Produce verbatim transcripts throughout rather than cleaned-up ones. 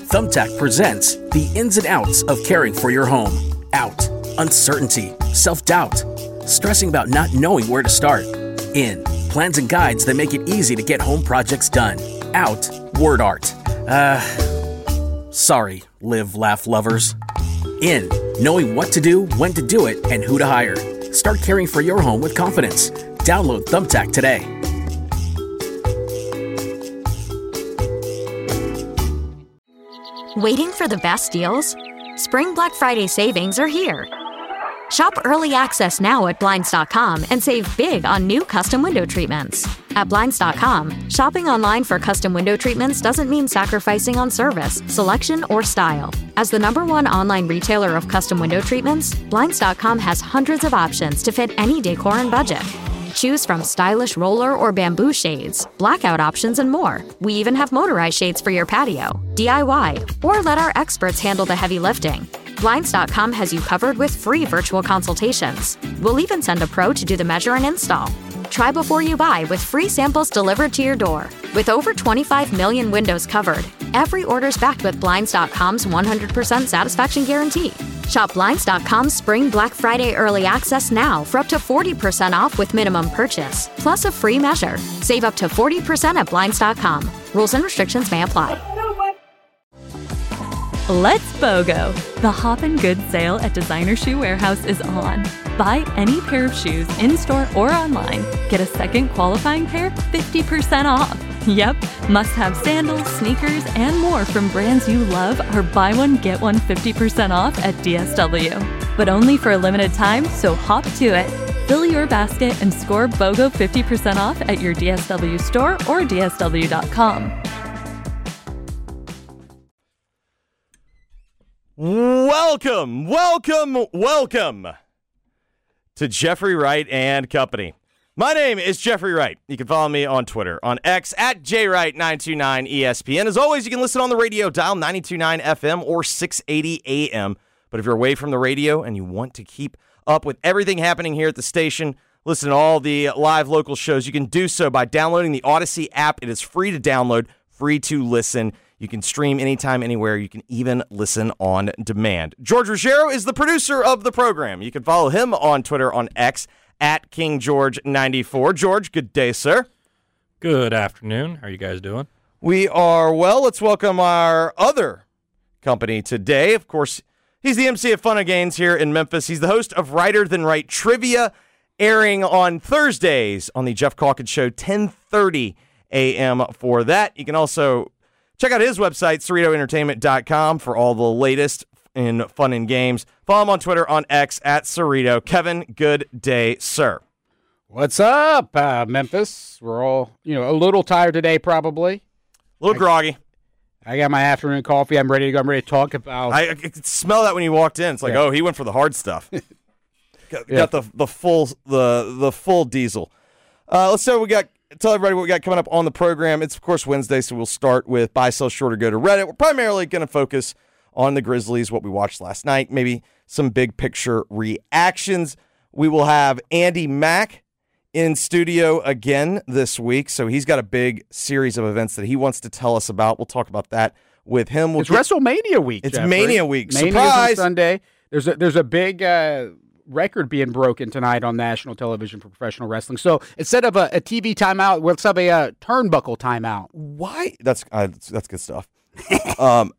Thumbtack presents the ins and outs of caring for your home. Out, uncertainty, self-doubt, stressing about not knowing where to start. In, plans and guides that make it easy to get home projects done. Out, word art. Uh, sorry, live, laugh lovers. In, knowing what to do, when to do it, and who to hire. Start caring for your home with confidence. Download Thumbtack today. Waiting for the best deals? Spring Black Friday savings are here. Shop early access now at Blinds dot com and save big on new custom window treatments. At Blinds dot com, shopping online for custom window treatments doesn't mean sacrificing on service, selection, or style. As the number one online retailer of custom window treatments, Blinds dot com has hundreds of options to fit any decor and budget. Choose from stylish roller or bamboo shades, blackout options, and more. We even have motorized shades for your patio, D I Y, or let our experts handle the heavy lifting. Blinds dot com has you covered with free virtual consultations. We'll even send a pro to do the measure and install. Try before you buy with free samples delivered to your door. With over twenty-five million windows covered, every order's backed with Blinds dot com's one hundred percent satisfaction guarantee. Shop Blinds dot com's Spring Black Friday Early Access now for up to forty percent off with minimum purchase, plus a free measure. Save up to forty percent at Blinds dot com. Rules and restrictions may apply. Let's BOGO! The Hoppin' Good sale at Designer Shoe Warehouse is on. Buy any pair of shoes in-store or online. Get a second qualifying pair fifty percent off. Yep, must-have sandals, sneakers, and more from brands you love are buy one, get one fifty percent off at D S W. But only for a limited time, so hop to it. Fill your basket and score BOGO fifty percent off at your D S W store or D S W dot com. Welcome, welcome, welcome to Jeffrey Wright and Company. My name is Jeffrey Wright. You can follow me on Twitter, on X, at J Wright nine two nine E S P N. As always, you can listen on the radio, dial ninety-two point nine F M or six eighty A M. But if you're away from the radio and you want to keep up with everything happening here at the station, listen to all the live local shows, you can do so by downloading the Odyssey app. It is free to download, free to listen. You can stream anytime, anywhere. You can even listen on demand. George Ruggiero is the producer of the program. You can follow him on Twitter, on X, at King George ninety-four. George, good day, sir. Good afternoon. How are you guys doing? We are well. Let's welcome our other company today. Of course, he's the M C of Fun and Gains here in Memphis. He's the host of Writer Than Right Trivia, airing on Thursdays on the Jeff Calkins Show, ten thirty A M for that. You can also check out his website, Cerrito Entertainment dot com, for all the latest in fun and games. Follow him on Twitter, on X, at Cerrito. Kevin, good day, sir. What's up, uh, Memphis? We're all, you know, a little tired today, probably. A little I, groggy. I got my afternoon coffee. I'm ready to go. I'm ready to talk about. I, I could smell that when you walked in. It's like, yeah. Oh, he went for the hard stuff. got, yeah. got the the full the the full diesel. Uh, let's start. We got. Tell everybody what we got coming up on the program. It's, of course, Wednesday, so we'll start with Buy, Sell, Short, or Go to Reddit. We're primarily going to focus on the Grizzlies, what we watched last night, maybe some big picture reactions. We will have Andy Mack in studio again this week, so he's got a big series of events that he wants to tell us about. We'll talk about that with him. We'll it's get, WrestleMania week, It's Jeffrey. Mania week. Mania's Surprise! on Sunday. There's a, there's a big... Uh, record being broken tonight on national television for professional wrestling. So instead of a, a T V timeout, let's have a, a turnbuckle timeout. Why? That's uh, that's good stuff. um,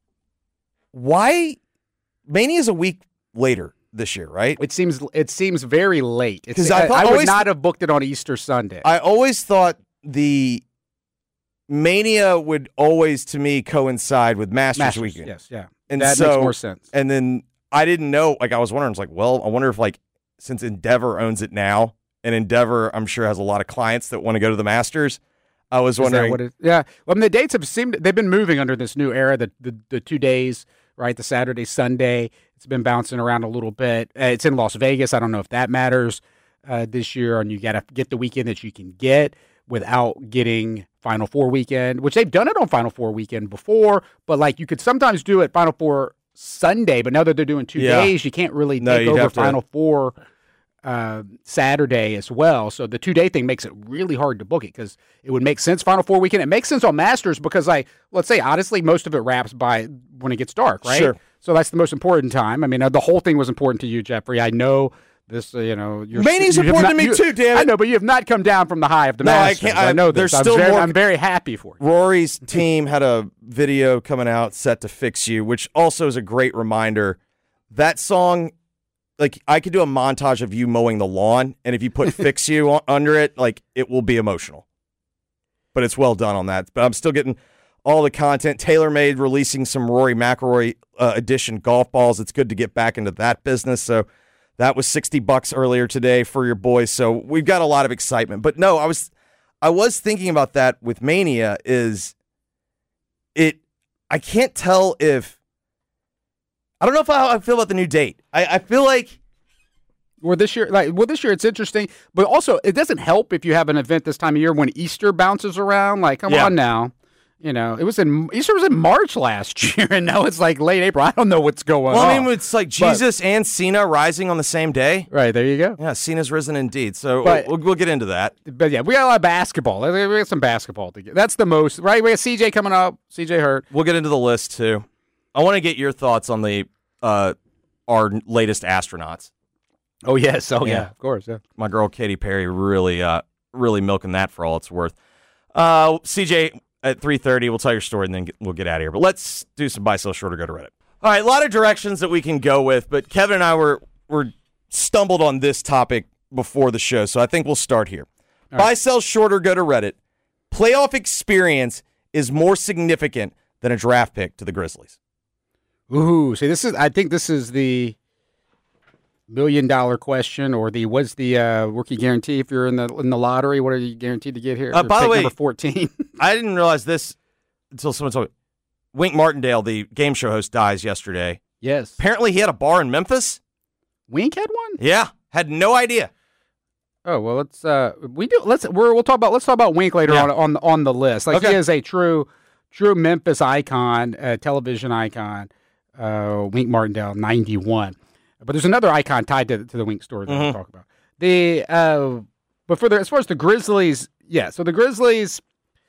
why? Mania is a week later this year, right? It seems it seems very late. Because I, I, I would always, not have booked it on Easter Sunday. I always thought the Mania would always, to me, coincide with Masters, Masters weekend. Yes, yeah. And that so, makes more sense. And then I didn't know, like I was wondering, it's like, well, I wonder if like, since Endeavor owns it now, and Endeavor, I'm sure, has a lot of clients that want to go to the Masters, I was Is wondering. that what it, yeah. Well, I mean, the dates have seemed, they've been moving under this new era, the, the, the two days, right? The Saturday, Sunday, it's been bouncing around a little bit. Uh, it's in Las Vegas. I don't know if that matters uh, this year, and you got to get the weekend that you can get without getting Final Four weekend, which they've done it on Final Four weekend before, but like you could sometimes do it Final Four Sunday, but now that they're doing two yeah. days, you can't really no, take over have Final to... Four uh, Saturday as well. So the two-day thing makes it really hard to book it because it would make sense Final Four weekend. It makes sense on Masters because, like, let's say, honestly, most of it wraps by when it gets dark, right? Sure. So that's the most important time. I mean, uh, the whole thing was important to you, Jeffrey. I know this, uh, you know. You're, Mania's you have important not- to me, you- too, damn it. I know, but you have not come down from the high of the No, I Masters. can't- I, I- know there's this. I'm still very, more- I'm very happy for you. Rory's team had a video coming out set to Fix You, which also is a great reminder. That song, like, I could do a montage of you mowing the lawn, and if you put Fix You on, under it, like, it will be emotional. But it's well done on that. But I'm still getting all the content. TaylorMade releasing some Rory McIlroy uh, edition golf balls. It's good to get back into that business. So that was sixty bucks earlier today for your boys. So we've got a lot of excitement. But no, I was I was thinking about that with Mania is it I can't tell if I don't know if how I feel about the new date. I, I feel like Well, this year, like, well, this year it's interesting, but also it doesn't help if you have an event this time of year when Easter bounces around. Like, come Yeah. on now, you know, it was in Easter was in March last year, and now it's like late April. I don't know what's going well, on. I mean, it's like Jesus and Cena rising on the same day. Right, there you go. Yeah, Cena's risen indeed. So But- we'll, we'll get into that. But yeah, we got a lot of basketball. We got some basketball to get. That's the most, right? We got C J coming up. C J Hurt. We'll get into the list too. I want to get your thoughts on the uh, our latest astronauts. Oh yes, oh Yeah. yeah, of course. Yeah. My girl Katy Perry really, uh, really milking that for all it's worth. Uh, C J at three thirty. We'll tell your story and then get, we'll get out of here. But let's do some buy, sell, short, or go to Reddit. All right, a lot of directions that we can go with, but Kevin and I were were stumbled on this topic before the show, so I think we'll start here. All Buy, right. sell, short, or go to Reddit. Playoff experience is more significant than a draft pick to the Grizzlies. Ooh, see, this is. I think this is the million dollar question, or the what's the uh, rookie guarantee if you're in the in the lottery? What are you guaranteed to get here? Uh, Or by the pick way- number fourteen. I didn't realize this until someone told me. Wink Martindale, the game show host, dies yesterday. Yes. Apparently, he had a bar in Memphis. Wink had one. Yeah, had no idea. Oh well, let's uh, we do let's we're, we'll talk about let's talk about Wink later Yeah. on on on the list. Like Okay. he is a true true Memphis icon, uh, television icon. Uh, Wink Martindale, ninety-one. But there's another icon tied to to the Wink story that Mhm. we'll talk about. The uh, but for the as far as the Grizzlies, yeah. So the Grizzlies,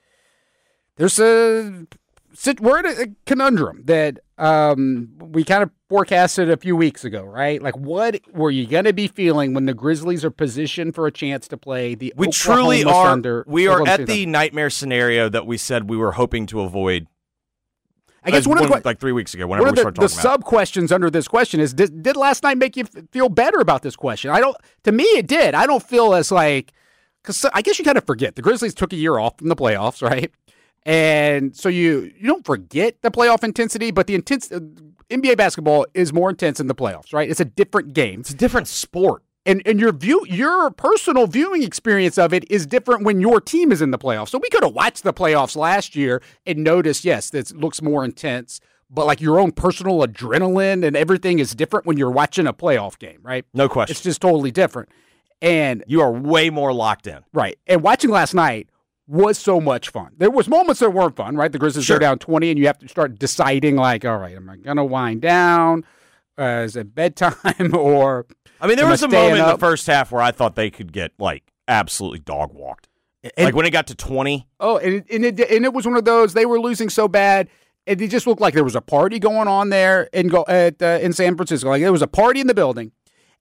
there's a sit- we're in a conundrum that um, we kind of forecasted a few weeks ago, right? Like, what were you going to be feeling when the Grizzlies are positioned for a chance to play the We Oklahoma truly are. Thunder? We are Oklahoma at City the Thunder? nightmare scenario that we said we were hoping to avoid. I guess uh, one of the when- que- like three weeks ago, one whenever of we the, started the talking about. sub questions under this question is: did, did last night make you f- feel better about this question? I don't. To me, it did. I don't feel as like because I guess you kind of forget the Grizzlies took a year off from the playoffs, right? And so you you don't forget the playoff intensity, but the intense uh, N B A basketball is more intense in the playoffs, right? It's a different game. It's a different sport. And and your view, your personal viewing experience of it is different when your team is in the playoffs. So we could have watched the playoffs last year and noticed, yes, this looks more intense, but like your own personal adrenaline and everything is different when you're watching a playoff game, right? No question. It's just totally different. And You are way more locked in. right, and watching last night was so much fun. There was moments that weren't fun, right? The Grizzlies Sure. go down twenty, and you have to start deciding, like, all right, am I gonna wind down? Uh, is it bedtime or? I mean, there Am I was a staying moment in the up? first half where I thought they could get like absolutely dog walked. And- Like when it got to twenty. Oh, and it, and it and it was one of those they were losing so bad, and it just looked like there was a party going on there in go at uh, in San Francisco. Like there was a party in the building,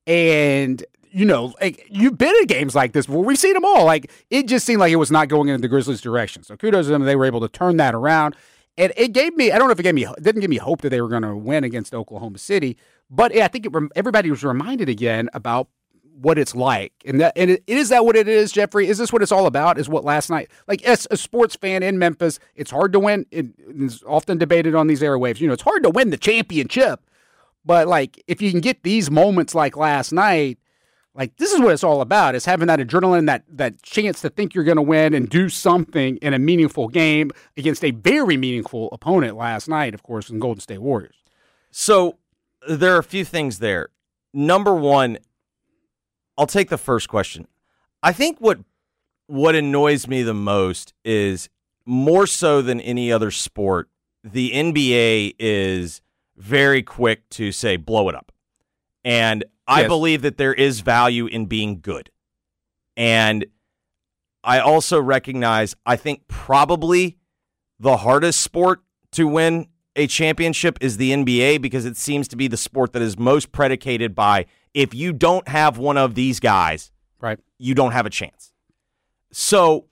and you know, like you've been in games like this before. We've seen them all. Like it just seemed like it was not going in the Grizzlies' direction. So kudos to them; they were able to turn that around, and it gave me. I don't know if it gave me it didn't give me hope that they were going to win against Oklahoma City, but I think it, rem- everybody was reminded again about what it's like. And that and it, is that what it is, Jeffrey? Is this what it's all about? Is what last night, like as a sports fan in Memphis, it's hard to win. It, it's often debated on these airwaves. You know, it's hard to win the championship. But like if you can get these moments like last night, like this is what it's all about, is having that adrenaline, that that chance to think you're gonna win and do something in a meaningful game against a very meaningful opponent last night, of course, in Golden State Warriors. So there are a few things there. Number one, I'll take the first question. I think what what annoys me the most is more so than any other sport, the N B A is very quick to say blow it up. And I Yes. believe that there is value in being good. And I also recognize, I think probably the hardest sport to win a championship is the N B A because it seems to be the sport that is most predicated by if you don't have one of these guys, right, you don't have a chance. So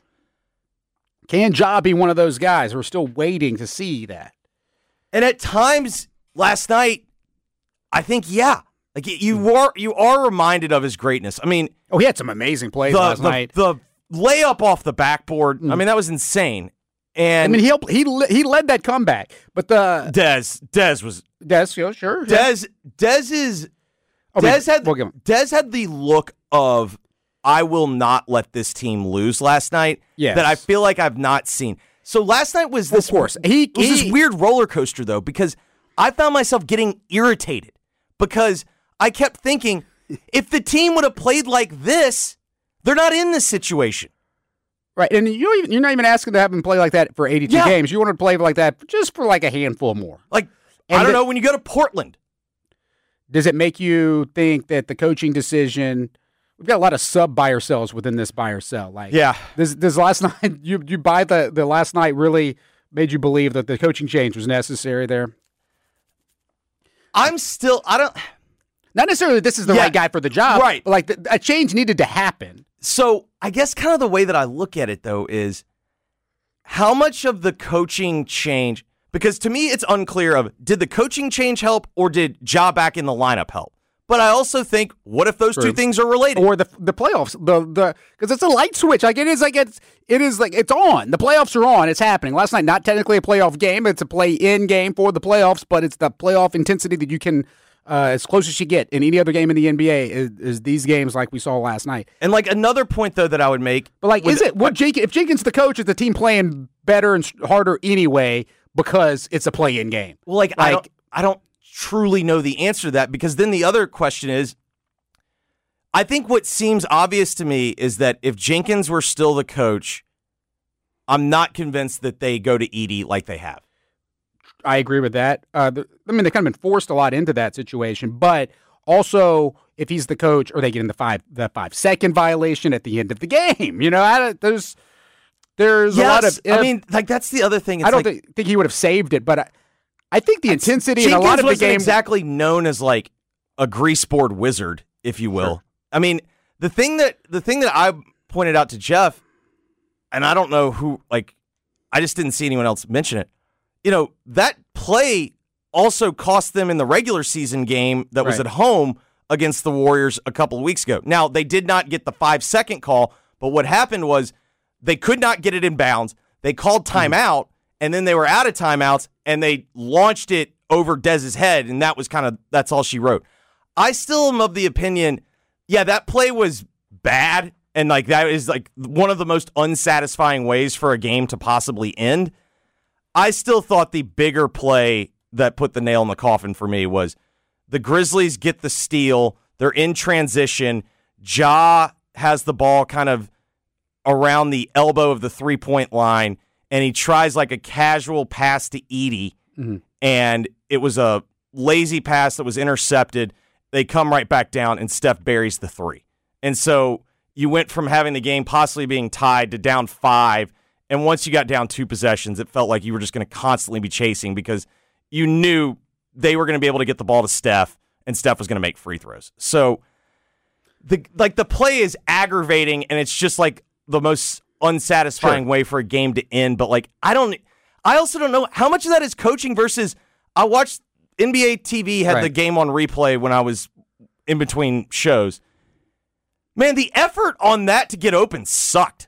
can Ja be one of those guys? We're still waiting to see that. And at times last night, I think, yeah, like you are you are reminded of his greatness. I mean, oh, he had some amazing plays the, last the, night. The layup off the backboard, mm. I mean, that was insane. And I mean, he helped, he he led that comeback. But the Dez Dez was Dez, yeah, sure. Dez Dez is oh, Dez had we'll Dez had the look of I will not let this team lose last night. Yes. That I feel like I've not seen. So last night was this of course he was he, this weird roller coaster though because I found myself getting irritated because I kept thinking if the team would have played like this, they're not in this situation. Right, and you even, you're not even asking to have them play like that for eighty-two yeah. games. You want to play like that just for like a handful more. Like, and I don't the, know, when you go to Portland. Does it make you think that the coaching decision, we've got a lot of sub buyer sells within this buyer sell. Like, yeah. This, this last night, you you buy the, the last night really made you believe that the coaching change was necessary there? I'm still, I don't. Not necessarily that this is the yeah, right guy for the job. Right. But like the, a change needed to happen. So I guess kind of the way that I look at it, though, is how much of the coaching change, because to me it's unclear of did the coaching change help or did Ja back in the lineup help? But I also think, what if those True. two things are related? Or the the playoffs, the the because it's a light switch. Like it is like it's it is like it's on. The playoffs are on. It's happening. Last night, not technically a playoff game. It's a play-in game for the playoffs, but it's the playoff intensity that you can. Uh, as close as you get in any other game in the N B A is, is these games like we saw last night. And like another point though that I would make, but like, with, is it what Jenkins? If Jenkins the coach, is the team playing better and harder anyway because it's a play-in game? Well, like, like I don't, I don't truly know the answer to that because then the other question is, I think what seems obvious to me is that if Jenkins were still the coach, I'm not convinced that they go to Edey like they have. I agree with that. Uh, the, I mean, they kind of been forced a lot into that situation, but also if he's the coach, or they get in the five the five second violation at the end of the game. You know, I, there's there's yes, a lot of. If, I mean, like that's the other thing. It's I don't like, think, think he would have saved it, but I, I think the intensity in a lot of the wasn't game exactly known as like a greaseboard wizard, if you will. Sure. I mean, the thing that the thing that I pointed out to Jeff, and I don't know who, like, I just didn't see anyone else mention it. You know, that play also cost them in the regular season game that was right. at home against the Warriors a couple of weeks ago. Now, they did not get the five-second call, but what happened was they could not get it in bounds. They called timeout, mm-hmm. and then they were out of timeouts, and they launched it over Dez's head, and that was kind of, that's all she wrote. I still am of the opinion, yeah, that play was bad, and like that is like one of the most unsatisfying ways for a game to possibly end. I still thought the bigger play that put the nail in the coffin for me was the Grizzlies get the steal. They're in transition. Ja has the ball kind of around the elbow of the three-point line, and he tries like a casual pass to Edey, mm-hmm. and it was a lazy pass that was intercepted. They come right back down, and Steph buries the three. And so you went from having the game possibly being tied to down five, and once you got down two possessions, it felt like you were just going to constantly be chasing because you knew they were going to be able to get the ball to Steph, and Steph was going to make free throws. So the like the play is aggravating, and it's just like the most unsatisfying sure. way for a game to end. But like I don't, I also don't know how much of that is coaching versus I watched N B A T V had right. the game on replay when I was in between shows. Man, the effort on that to get open sucked.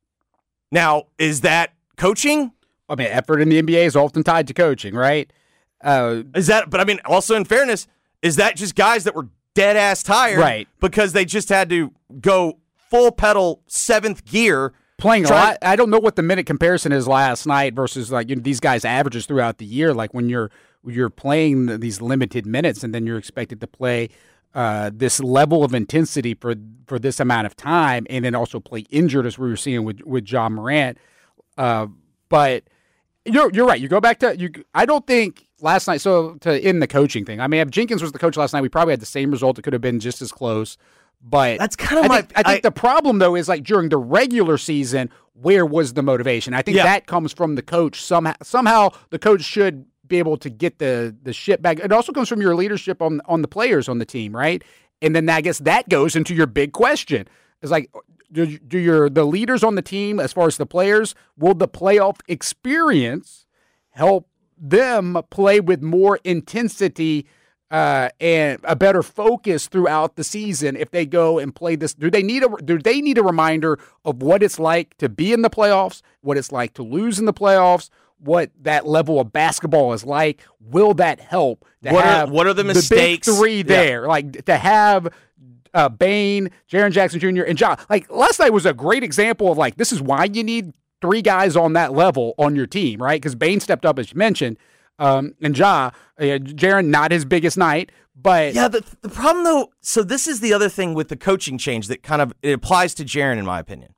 Now, is that coaching? I mean, effort in the N B A is often tied to coaching, right? Uh, is that? But I mean, also in fairness, is that just guys that were dead ass tired, right? Because they just had to go full pedal seventh gear, playing try- a lot. I don't know what the minute comparison is last night versus like you know, these guys' averages throughout the year. Like when you're you're playing these limited minutes and then you're expected to play uh, this level of intensity for for this amount of time, and then also play injured as we were seeing with with Ja Morant. Uh, but you're you're right. You go back to you. I don't think last night, so to end the coaching thing, I mean, if Jenkins was the coach last night, we probably had the same result. It could have been just as close. But that's kind of I my. Think, I think I, the problem, though, is like during the regular season, where was the motivation? I think yeah. that comes from the coach. Somehow, somehow the coach should be able to get the the ship back. It also comes from your leadership on on the players on the team, right? And then I guess that goes into your big question. It's like, do, do your the leaders on the team, as far as the players, will the playoff experience help them play with more intensity uh, and a better focus throughout the season if they go and play this? Do they need a do they need a reminder of what it's like to be in the playoffs, what it's like to lose in the playoffs, what that level of basketball is like? Will that help? To what have are what are the mistakes? The big three there, yeah. like to have uh, Bane, Jaren Jackson Junior, and Ja. Like last night was a great example of like this is why you need three guys on that level on your team, right? Because Bane stepped up, as you mentioned, um, and Ja, uh, Jaren, not his biggest night, but yeah. The the problem though, so this is the other thing with the coaching change that kind of it applies to Jaren, in my opinion.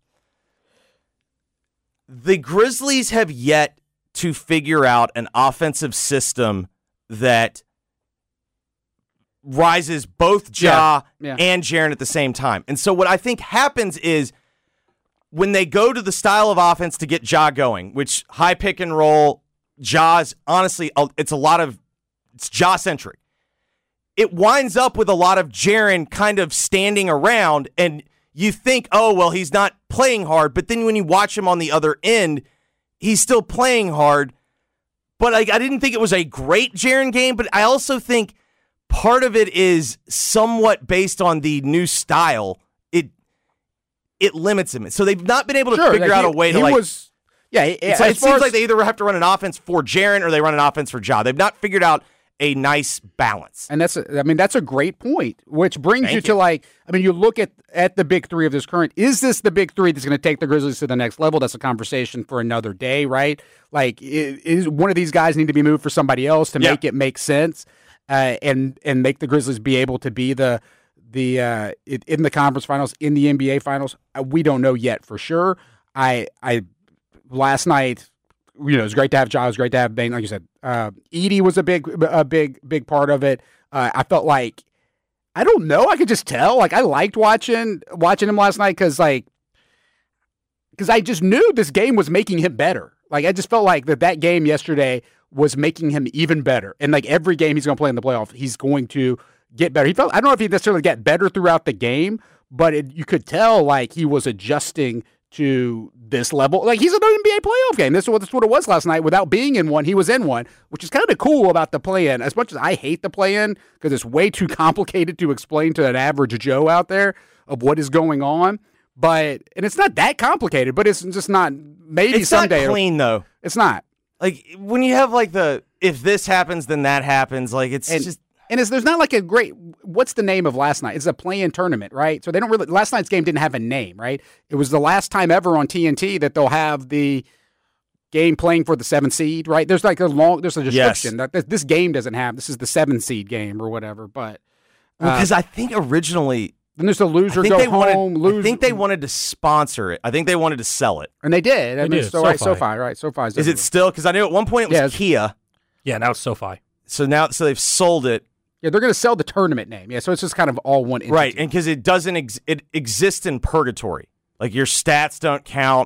The Grizzlies have yet to figure out an offensive system that rises both Ja yeah, yeah. and Jaren at the same time. And so what I think happens is when they go to the style of offense to get Ja going, which high pick and roll, Ja's honestly, it's a lot of, it's Ja-centric. It winds up with a lot of Jaren kind of standing around, and you think, oh, well, he's not playing hard, but then when you watch him on the other end, he's still playing hard. But like, I didn't think it was a great Jaren game, but I also think part of it is somewhat based on the new style. It it limits him. So they've not been able to sure, figure like out he, a way to he like... Was, yeah, it, it seems as, like they either have to run an offense for Jaren or they run an offense for Ja. They've not figured out a nice balance. And that's, a, I mean, that's a great point, which brings you, you to like, I mean, you look at, at the big three of this current, is this the big three that's going to take the Grizzlies to the next level? That's a conversation for another day, right? Like, is one of these guys need to be moved for somebody else to yeah. make it make sense uh, and, and make the Grizzlies be able to be the, the, uh, in the conference finals, in the N B A finals? Uh, we don't know yet for sure. I, I, last night, you know, it was great to have Ja. It was great to have Bane. Like you said, uh, Edey was a big, a big, big part of it. Uh, I felt like, I don't know, I could just tell. Like I liked watching watching him last night because, like, because I just knew this game was making him better. Like I just felt like that that game yesterday was making him even better. And like every game he's going to play in the playoff, he's going to get better. He felt, I don't know if he necessarily got better throughout the game, but it, you could tell like he was adjusting to this level. Like he's an N B A playoff game. This is what, this is what it was last night. Without being in one, he was in one, which is kind of cool about the play-in. As much as I hate the play-in because it's way too complicated to explain to an average Joe out there of what is going on. But and it's not that complicated, but it's just not. Maybe it's someday not clean though. It's not. Like when you have like the if this happens then that happens. Like it's and, just. And it's, there's not like a great, what's the name of last night? It's a play-in tournament, right? So they don't really, last night's game didn't have a name, right? It was the last time ever on T N T that they'll have the game playing for the seventh seed, right? There's like a long, there's a description yes. that this game doesn't have. This is the seventh seed game or whatever, but. Because uh, I think originally. Then there's the loser go home, wanted, lose. I think they wanted to sponsor it. I think they wanted to sell it. And they did. I they mean, did. so, right, SoFi. SoFi, right? SoFi's Is it still? Because I knew at one point it was yeah, Kia. Yeah, now it's SoFi. So now, so they've sold it. Yeah, they're going to sell the tournament name. Yeah, so it's just kind of all one entity. Right, and because it doesn't, ex- it exists in purgatory. Like your stats don't count.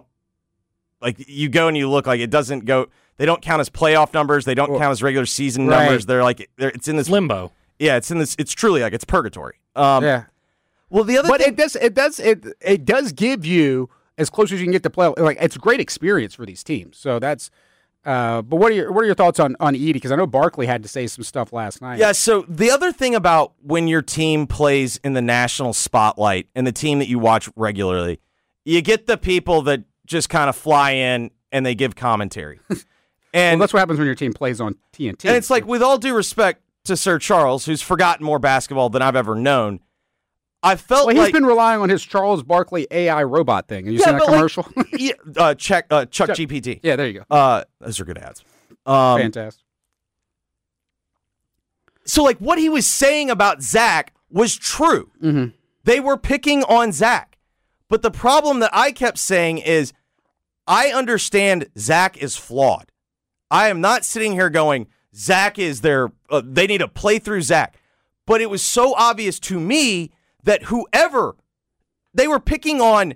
Like you go and you look, like it doesn't go. They don't count as playoff numbers. They don't well, count as regular season right. numbers. They're like, they're, it's in this limbo. Yeah, it's in this. It's truly like it's purgatory. Um, yeah. Well, the other, but thing, it does, it does, it it does give you as close as you can get to play. Like it's a great experience for these teams. So that's. Uh, but what are your what are your thoughts on on Edey? Because I know Barkley had to say some stuff last night. Yeah. So the other thing about when your team plays in the national spotlight and the team that you watch regularly, you get the people that just kind of fly in and they give commentary. And well, that's what happens when your team plays on T N T. And it's like, with all due respect to Sir Charles, who's forgotten more basketball than I've ever known, I felt well, he's like been relying on his Charles Barkley A I robot thing. Have you yeah, seen that but commercial? Like, yeah, uh, check uh, Chuck, Chuck G P T. Yeah, there you go. Uh, those are good ads. Um, Fantastic. So, like, what he was saying about Zach was true. Mm-hmm. They were picking on Zach. But the problem that I kept saying is, I understand Zach is flawed. I am not sitting here going, Zach is their, uh, they need to play through Zach. But it was so obvious to me that whoever, they were picking on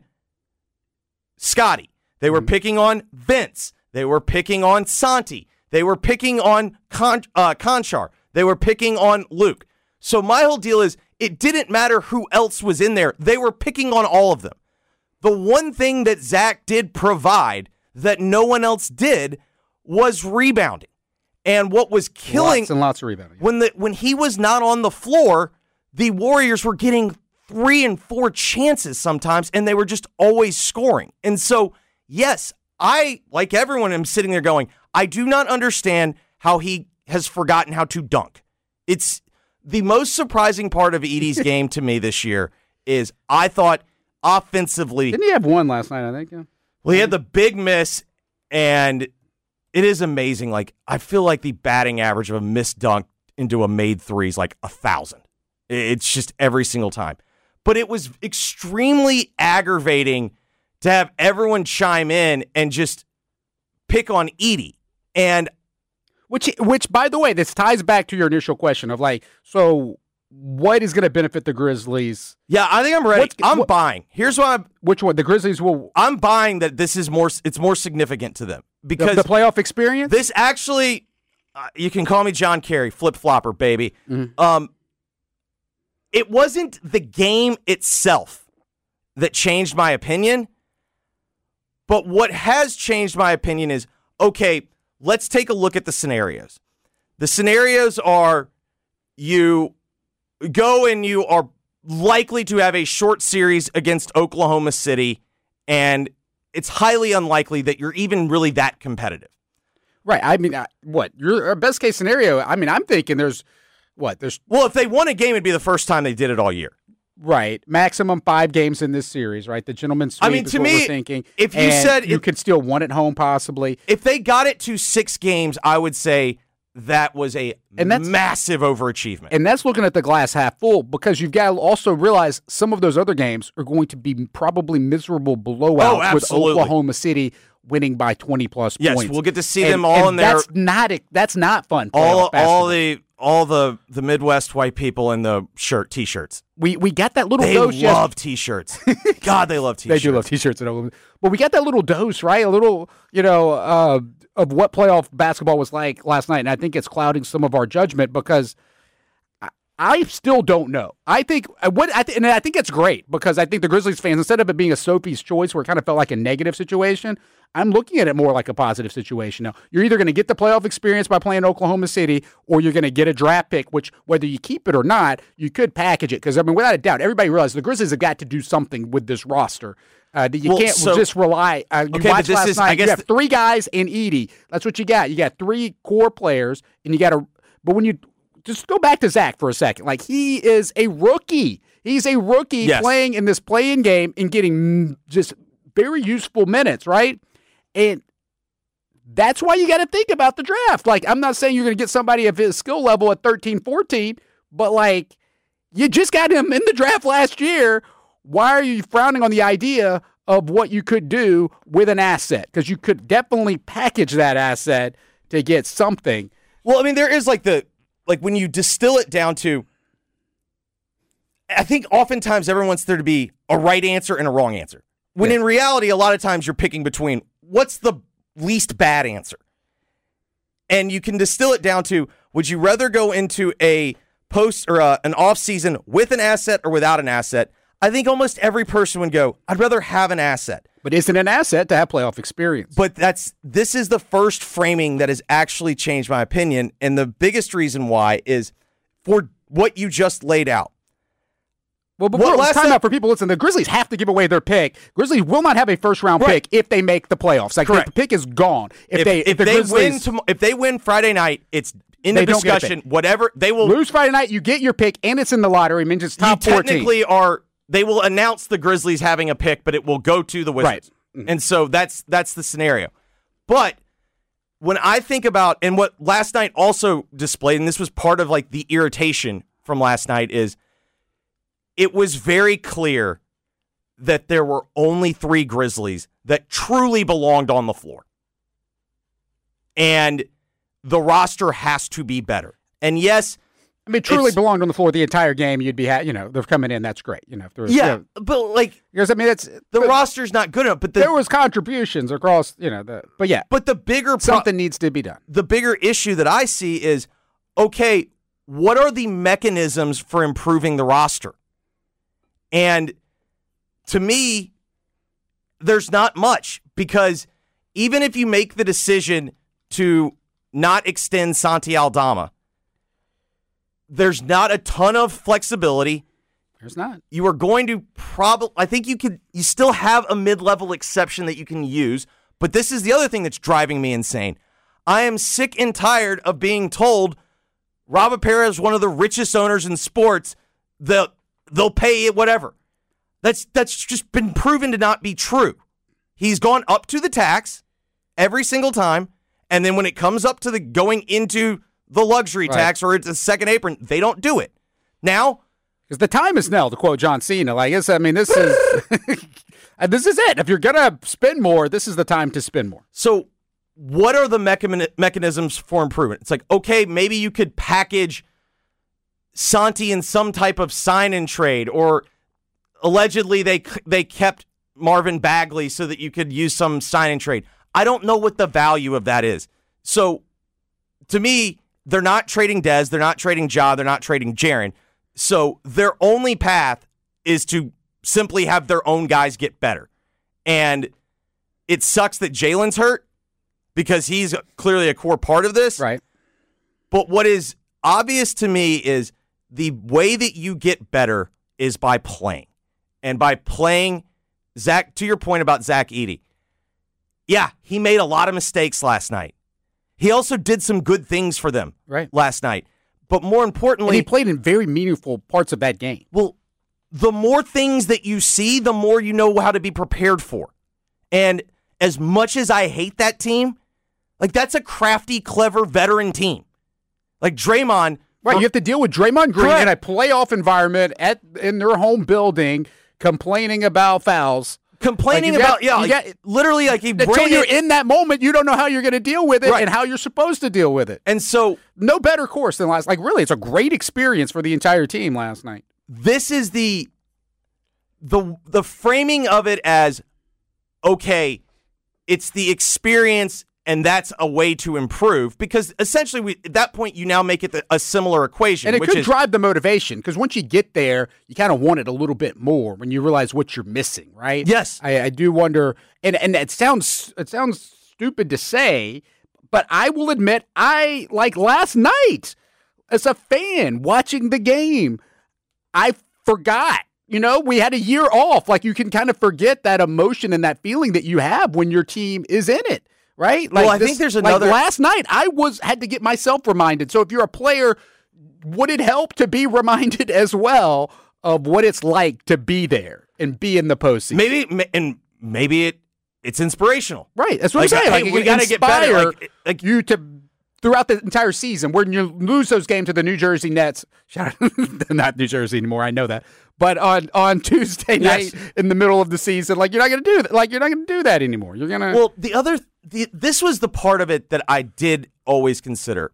Scotty. They were picking on Vince. They were picking on Santi. They were picking on Con, uh, Conchar. They were picking on Luke. So my whole deal is, it didn't matter who else was in there. They were picking on all of them. The one thing that Zach did provide that no one else did was rebounding. And what was killing... Lots and lots of rebounding. Yeah. When, the, when he was not on the floor, the Warriors were getting three and four chances sometimes, and they were just always scoring. And so, yes, I, like everyone, am sitting there going, I do not understand how he has forgotten how to dunk. It's... The most surprising part of Edey's game to me this year is I thought offensively... Didn't he have one last night, I think? Yeah. Well, he had the big miss, and it is amazing. Like, I feel like the batting average of a missed dunk into a made three is like a thousand. It's just every single time. But it was extremely aggravating to have everyone chime in and just pick on Edey. And Which, which, by the way, this ties back to your initial question of like, so what is going to benefit the Grizzlies? Yeah, I think I'm ready. What's, I'm what, buying. Here's why I'm. Which one? The Grizzlies will. I'm buying that this is more. It's more significant to them because the, the playoff experience. This actually, uh, you can call me John Kerry, flip flopper, baby. Mm-hmm. Um, it wasn't the game itself that changed my opinion, but what has changed my opinion is okay. Let's take a look at the scenarios. The scenarios are you go and you are likely to have a short series against Oklahoma City, and it's highly unlikely that you're even really that competitive. Right. I mean, what? Your best case scenario, I mean, I'm thinking there's, what? There's Well, if they won a game, it'd be the first time they did it all year. Right. Maximum five games in this series, right? The gentleman's sweep I mean, is to what me, we're thinking. if you And said you it- could still win at home, possibly. If they got it to six games, I would say that was a And that's- massive overachievement. And that's looking at the glass half full because you've got to also realize some of those other games are going to be probably miserable blowouts Oh, with absolutely. Oklahoma City winning by twenty plus Yes, points. we'll get to see And- them all and in their That's not that's not fun. all playoff all basketball. the all the the Midwest white people in the shirt t-shirts. we we got that little They dose. yes- love t-shirts. God, they love They t-shirts. do love t-shirts at Oklahoma. But we got that little dose, right? A little, you know, uh, of what playoff basketball was like last night. And I think it's clouding some of our judgment because I, I still don't know. I think what I th- and I think it's great because I think the Grizzlies fans, instead of it being a Sophie's choice where it kind of felt like a negative situation, I'm looking at it more like a positive situation now. You're either going to get the playoff experience by playing Oklahoma City or you're going to get a draft pick, which whether you keep it or not, you could package it. Because, I mean, without a doubt, everybody realizes the Grizzlies have got to do something with this roster. Uh, that you Well, can't so- just rely. Uh, you Okay, but watched this last is- I night. guess You have th- three guys and Edey. That's what you got. You got three core players, and you got a. But when you just go back to Zach for a second, like he is a rookie. He's a rookie Yes. playing in this playing game and getting mm, just very useful minutes, right? And that's why you got to think about the draft. Like, I'm not saying you're going to get somebody of his skill level at thirteen, fourteen, but like, you just got him in the draft last year. Why are you frowning on the idea of what you could do with an asset? Because you could definitely package that asset to get something. Well, I mean, there is like the like when you distill it down to. I think oftentimes everyone wants there to be a right answer and a wrong answer. When Yeah. in reality, a lot of times you're picking between what's the least bad answer. And you can distill it down to, would you rather go into a post or a, an off season with an asset or without an asset? I think almost every person would go, I'd rather have an asset. But isn't an asset to have playoff experience? But that's this is the first framing that has actually changed my opinion. And the biggest reason why is for what you just laid out. Well, but What we're- last time time- out for people. Listen, the Grizzlies have to give away their pick. Grizzlies will not have a first round Right. pick if they make the playoffs. Like Correct. the pick is gone. If, If, they if, if, the they Grizzlies win tom- if they win Friday night, it's in the They don't get a discussion. Whatever they will lose Friday night, you get your pick, and it's in the lottery. It means it's you top fourteen. technically are they will announce the Grizzlies having a pick, but it will go to the Wizards. Right. And so that's that's the scenario. But when I think about and what last night also displayed, and this was part of like the irritation from last night, is it was very clear that there were only three Grizzlies that truly belonged on the floor. And the roster has to be better. And yes, I mean, truly belonged on the floor the entire game. You'd be, ha- you know, they're coming in. That's great. You know, if there was, yeah, you know, but like, because I mean, it's the roster's not good enough. But the, there was contributions across, you know, the but yeah, but the bigger pro- something needs to be done. The bigger issue that I see is, okay, what are the mechanisms for improving the roster? And to me, there's not much, because even if you make the decision to not extend Santi Aldama, there's not a ton of flexibility. There's not. You are going to probably, I think you could, you still have a mid-level exception that you can use, but this is the other thing that's driving me insane. I am sick and tired of being told Robert Perez is one of the richest owners in sports. They'll, they'll pay it whatever. That's that's just been proven to not be true. He's gone up to the tax every single time, and then when it comes up to the going into the luxury right. tax or it's a second apron, they don't do it. Now, because the time is now, to quote John Cena. Like, I mean, this is this is it. If you're gonna spend more, this is the time to spend more. So, what are the mecha- mechanisms for improvement? It's like, okay, maybe you could package Santi in some type of sign and trade, or allegedly they they kept Marvin Bagley so that you could use some sign and trade. I don't know what the value of that is. So, to me, they're not trading Dez, they're not trading Ja, they're not trading Jaren. So their only path is to simply have their own guys get better. And it sucks that Jalen's hurt, because he's clearly a core part of this. Right. But what is obvious to me is the way that you get better is by playing. And by playing, Zach, to your point about Zach Edey, yeah, he made a lot of mistakes last night. He also did some good things for them right. last night. But more importantly, and he played in very meaningful parts of that game. Well, the more things that you see, the more you know how to be prepared for. And as much as I hate that team, like, that's a crafty, clever veteran team. Like Draymond. Right, you have to deal with Draymond Green correct. in a playoff environment at in their home building, complaining about fouls. Complaining like about, got, yeah, like, got, literally, like, he until you're in that moment, you don't know how you're going to deal with it right. and how you're supposed to deal with it. And so, no better course than last. Like, really, it's a great experience for the entire team last night. This is the the the framing of it as, okay, it's the experience, and that's a way to improve, because essentially we, at that point you now make it the, a similar equation. And it which could is, drive the motivation, because once you get there, you kind of want it a little bit more when you realize what you're missing, right? Yes. I, I do wonder, and, and it sounds it sounds stupid to say, but I will admit, I, like last night, as a fan watching the game, I forgot. You know, we had a year off. Like, you can kind of forget that emotion and that feeling that you have when your team is in it. Right? Like well, I this, think there's another. Like last night, I was had to get myself reminded. So if you're a player, would it help to be reminded as well of what it's like to be there and be in the postseason? Maybe, and maybe it it's inspirational. Right. That's what like, I'm saying. Hey, like, we got to get better. Like, like you to throughout the entire season, when you lose those games to the New Jersey Nets. Shout out, not New Jersey anymore. I know that. But on, on Tuesday night yes. in the middle of the season, like you're not going to do that. Like you're not going to do that anymore. You're going to. Well, the other, the, this was the part of it that I did always consider.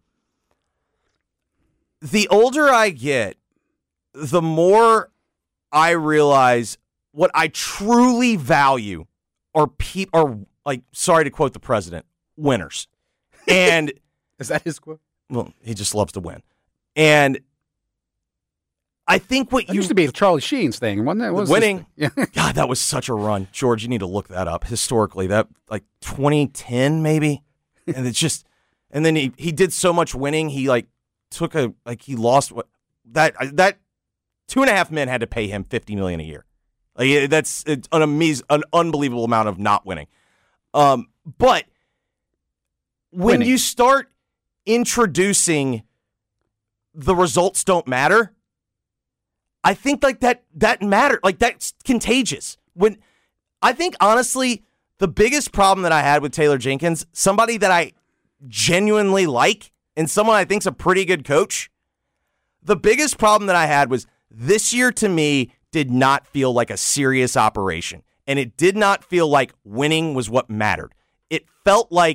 The older I get, the more I realize what I truly value are people, are like, sorry to quote the president, winners. And is that his quote? Well, he just loves to win. And I think what that you used to be Charlie Sheen's thing, wasn't it? Was winning. Yeah. God, that was such a run, George. You need to look that up historically. That like twenty ten maybe, and it's just, and then he he did so much winning. He like took a like he lost what that that two and a half men had to pay him fifty million a year. Like that's it's an amazing, an unbelievable amount of not winning. Um, but when winning. you start introducing the results don't matter. I think like that that matter like that's contagious. When I think honestly the biggest problem that I had with Taylor Jenkins, somebody that I genuinely like and someone I think's a pretty good coach, the biggest problem that I had was this year to me did not feel like a serious operation, and it did not feel like winning was what mattered. It felt like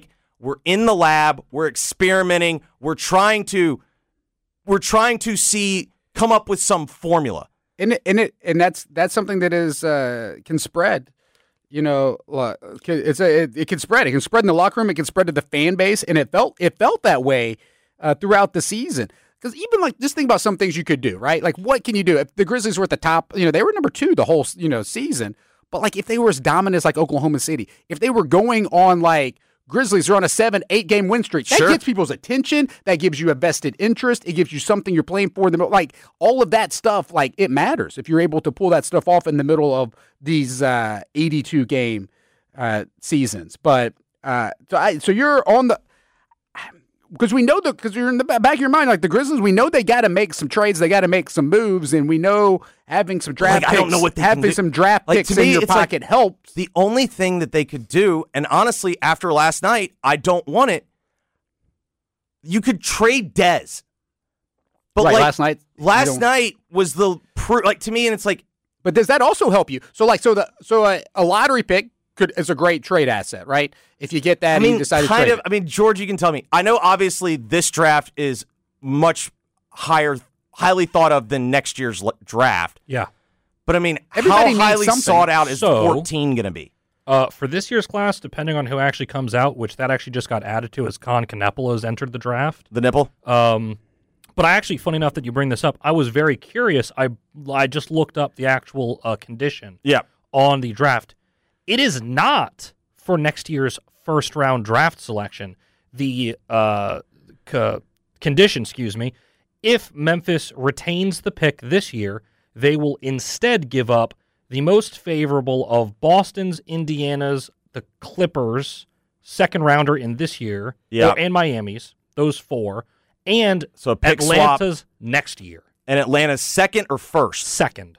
We're in the lab. We're experimenting. We're trying to we're trying to see come up with some formula. And it, and it and that's that's something that is uh, can spread. You know, it's a it, it can spread. It can spread in the locker room. It can spread to the fan base, and it felt it felt that way uh, throughout the season. Because even like just think about some things you could do, right? Like what can you do if the Grizzlies were at the top? You know, they were number two the whole you know season. But like if they were as dominant as like Oklahoma City, if they were going on like Grizzlies are on a seven, eight game win streak, that sure. gets people's attention. That gives you a vested interest. It gives you something you're playing for. In the middle. Like all of that stuff, like it matters if you're able to pull that stuff off in the middle of these uh, eighty-two game uh, seasons. But uh, so I, so you're on the. Because we know that, because you're in the back of your mind, like the Grizzlies, we know they got to make some trades, they got to make some moves, and we know having some draft like, picks, I don't know what they having can do. some draft like, picks to me, in your it's pocket like helps. The only thing that they could do, and honestly, after last night, I don't want it. You could trade Dez, but right, like last night, last night was the pr- like to me, and it's like, but does that also help you? So like, so the so a, a lottery pick could is a great trade asset, right? If you get that, I and mean, you decide to kind trade of. it. I mean, George, you can tell me. I know, obviously, this draft is much higher, highly thought of than next year's l- draft. Yeah. But I mean, Everybody how needs highly something. sought out is So- fourteen going to be? Uh, for this year's class, depending on who actually comes out, which that actually just got added to as Con Canepolo has entered the draft. The nipple. Um, but I actually, funny enough that you bring this up, I was very curious. I I just looked up the actual uh, condition Yeah. on the draft. It is not for next year's first round draft selection. The uh, c- condition, excuse me, if Memphis retains the pick this year, they will instead give up the most favorable of Boston's, Indiana's, the Clippers, second rounder in this year, Yeah. or- and Miami's, those four, and So a pick Atlanta's swap. next year, And Atlanta's second or first. second.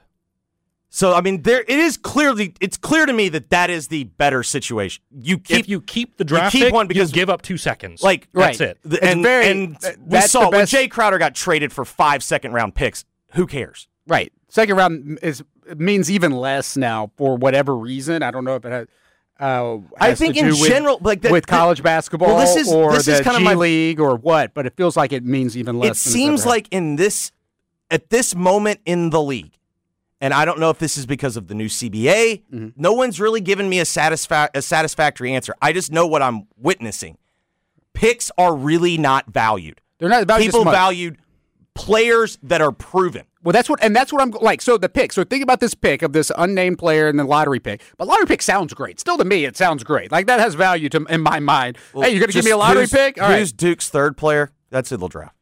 So I mean, there it is clearly. It's clear to me that that is the better situation. You keep If you keep the draft keep pick, one because- you give up two seconds. like that's Right. it. The- It's and very- and th- we that's saw the when best- Jay Crowder got traded for five second round picks. Who cares? Right. Second round is means even less now for whatever reason. I don't know if it has. Uh, I has think to in do with, general, like that, with college basketball well, this is- or this is the kinda G my- League or what, but it feels like it means even less. It than it's seems ever had. like in this at this moment in the league, and I don't know if this is because of the new C B A. Mm-hmm. No one's really given me a, satisfa- a satisfactory answer. I just know what I'm witnessing. Picks are really not valued. they're not valued People as much. valued players that are proven. Well, that's what, and that's what I'm like. So the pick. So think about this pick of this unnamed player and the lottery pick. But lottery pick sounds great. Still, to me, it sounds great. Like that has value to in my mind. Well, hey, you're gonna give just me a lottery who's- pick? All who's right. Duke's third player? That's who they'll draft.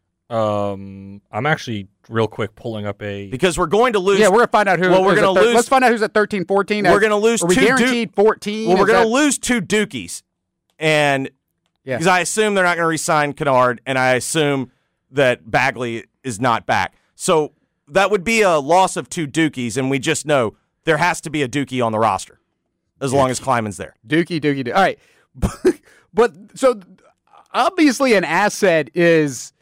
Um, I'm actually real quick pulling up a. Because we're going to lose. Yeah, we're gonna find out who. Well, we're who's gonna at thir- lose- Let's find out who's at thirteen, fourteen. We're gonna lose Are we two Duke- guaranteed fourteen? Well, we're Is going to that- lose two Dukies, and Yeah. because I assume they're not going to re-sign Kennard, and I assume that Bagley is not back. So that would be a loss of two Dukies, and we just know there has to be a Dookie on the roster as long as Kleiman's there. Dookie, Dookie, Dookie. All right. But so obviously an asset is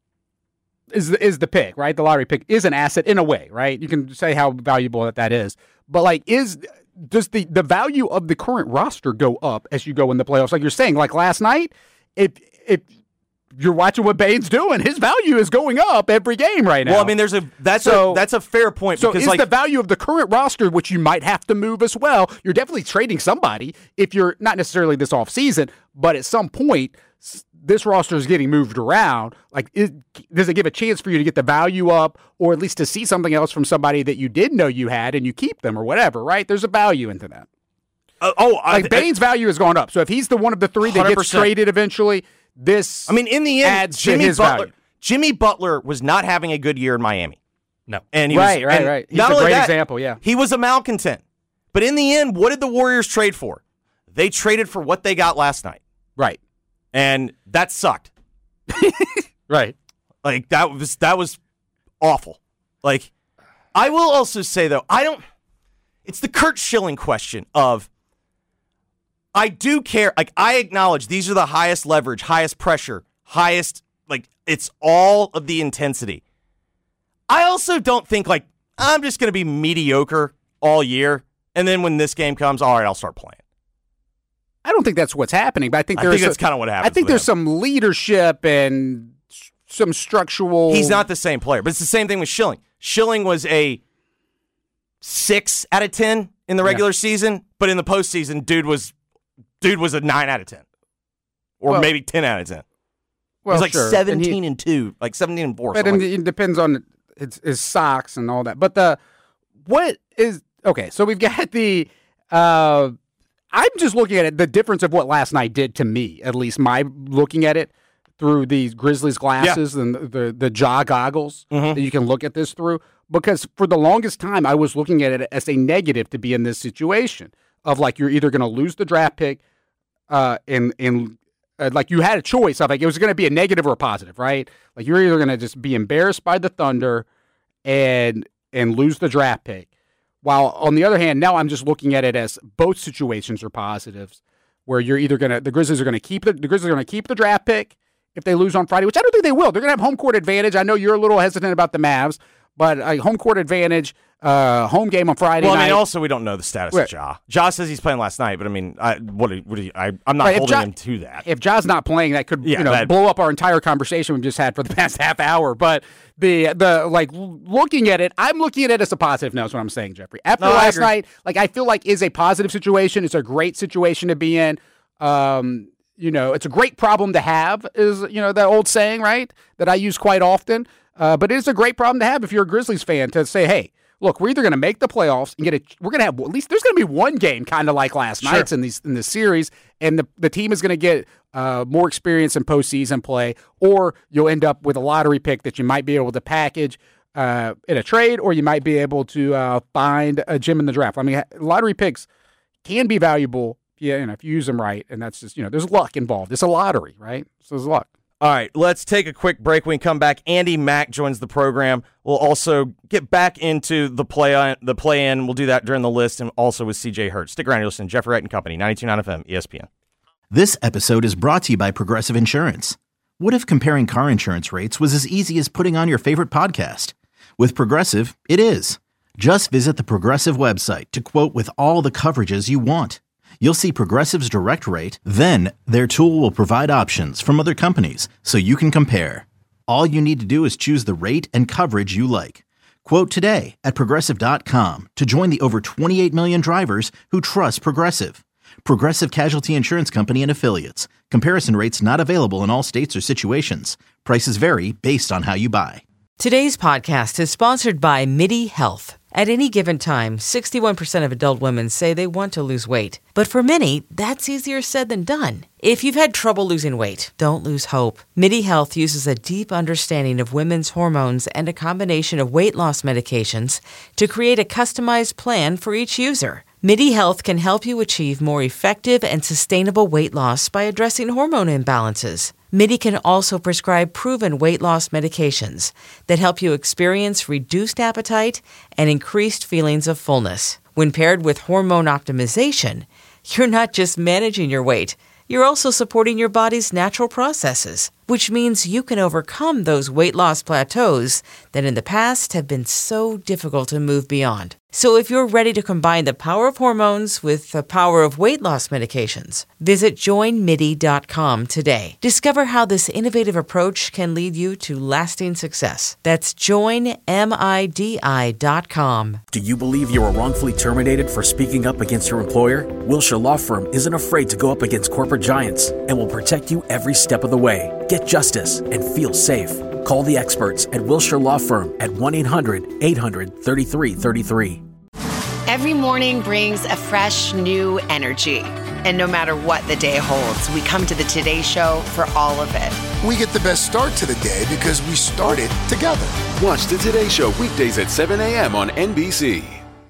is the, is the pick, right? The lottery pick is an asset in a way, right? You can say how valuable that that is. But like is does the the value of the current roster go up as you go in the playoffs? Like you're saying, like last night, if if you're watching what Bane's doing, his value is going up every game right now. Well, I mean, there's a that's So- a that's a fair point So because is like the value of the current roster, which you might have to move as well, you're definitely trading somebody if you're not necessarily this offseason, but at some point, s- this roster is getting moved around. Like, is, does it give a chance for you to get the value up or at least to see something else from somebody that you did know you had and you keep them or whatever, right? There's a value into that. uh, oh, I, Like, Bane's value has gone up. So if he's the one of the three that one hundred gets percent. traded eventually, this I mean, in the end, adds to Jimmy his Butler value. Jimmy Butler was not having a good year in Miami. No. And he Right, was, right, and right. He's not a only great that, example, yeah. He was a malcontent. But in the end, what did the Warriors trade for? They traded for what they got last night. Right. And that sucked. Right. Like that was that was awful. Like I will also say though, I don't it's the Kurt Schilling question of I do care, like I acknowledge these are the highest leverage, highest pressure, highest like it's all of the intensity. I also don't think like I'm just going to be mediocre all year and then when this game comes, all right, I'll start playing. I don't think that's what's happening, but I think I there's think that's kind of what happens. I think with there's him. some leadership and some structural. He's not the same player, but it's the same thing with Schilling. Schilling was a six out of ten in the regular yeah. season, but in the postseason, dude was dude was a nine out of ten, or well, maybe ten out of ten. Well, it was like sure. seventeen and, he, and two, like seventeen and four. But like. it depends on his, his socks and all that. But the what is okay? So we've got the. Uh, I'm just looking at it. The difference of what last night did to me, at least my looking at it through these Grizzlies glasses yeah. and the the, the jaw goggles mm-hmm. that you can look at this through. Because for the longest time, I was looking at it as a negative to be in this situation of like you're either going to lose the draft pick, uh, and and uh, like you had a choice of like it was going to be a negative or a positive, right? Like you're either going to just be embarrassed by the Thunder and and lose the draft pick. While on the other hand, now I'm just looking at it as both situations are positives, where you're either going to the Grizzlies are going to keep the the Grizzlies are going to keep the draft pick if they lose on Friday, which I don't think they will. They're going to have home court advantage. I know you're a little hesitant about the Mavs. But a home court advantage, uh, home game on Friday well, night. Well, I mean, night. also we don't know the status right. of Ja. Ja says he's playing last night, but I mean, I, what? Do, what do you, I, I'm not right, holding ja, him to that. If Ja's not playing, that could yeah, you know that, blow up our entire conversation we just had for the past half hour. But the the like looking at it, I'm looking at it as a positive. Now is what I'm saying, Jeffrey. After no, last night, like I feel like is a positive situation. It's a great situation to be in. Um, you know, it's a great problem to have. Is you know that old saying, right? That I use quite often. Uh, but it is a great problem to have if you're a Grizzlies fan to say, hey. Look, we're either going to make the playoffs and get a. We're going to have at least there's going to be one game, kind of like last sure. night's in these in this series, and the the team is going to get uh, more experience in postseason play, or you'll end up with a lottery pick that you might be able to package uh, in a trade, or you might be able to uh, find a gem in the draft. I mean, lottery picks can be valuable, yeah, you know, if you use them right, and that's just you know, there's luck involved. It's a lottery, right? So there's luck. All right, let's take a quick break. When we come back, Andy Mack joins the program. We'll also get back into the play the play-in. We'll do that during the list and also with C J Hurts. Stick around, you'll listen. Jeffrey Wright and Company, ninety-two point nine F M, E S P N. This episode is brought to you by Progressive Insurance. What if comparing car insurance rates was as easy as putting on your favorite podcast? With Progressive, it is. Just visit the Progressive website to quote with all the coverages you want. You'll see Progressive's direct rate, then their tool will provide options from other companies so you can compare. All you need to do is choose the rate and coverage you like. Quote today at Progressive dot com to join the over twenty-eight million drivers who trust Progressive. Progressive Casualty Insurance Company and Affiliates. Comparison rates not available in all states or situations. Prices vary based on how you buy. Today's podcast is sponsored by MIDI Health. At any given time, sixty-one percent of adult women say they want to lose weight. But for many, that's easier said than done. If you've had trouble losing weight, don't lose hope. MIDI Health uses a deep understanding of women's hormones and a combination of weight loss medications to create a customized plan for each user. MIDI Health can help you achieve more effective and sustainable weight loss by addressing hormone imbalances. MIDI can also prescribe proven weight loss medications that help you experience reduced appetite and increased feelings of fullness. When paired with hormone optimization, you're not just managing your weight, you're also supporting your body's natural processes, which means you can overcome those weight loss plateaus that in the past have been so difficult to move beyond. So if you're ready to combine the power of hormones with the power of weight loss medications, visit join midi dot com today. Discover how this innovative approach can lead you to lasting success. That's join midi dot com. Do you believe you were wrongfully terminated for speaking up against your employer? Wilshire Law Firm isn't afraid to go up against corporate giants and will protect you every step of the way. Get justice and feel safe. Call the experts at Wilshire Law Firm at one eight hundred eight hundred thirty-three thirty-three. Every morning brings a fresh, new energy. And no matter what the day holds, we come to the Today Show for all of it. We get the best start to the day because we started together. Watch the Today Show weekdays at seven a.m. on N B C.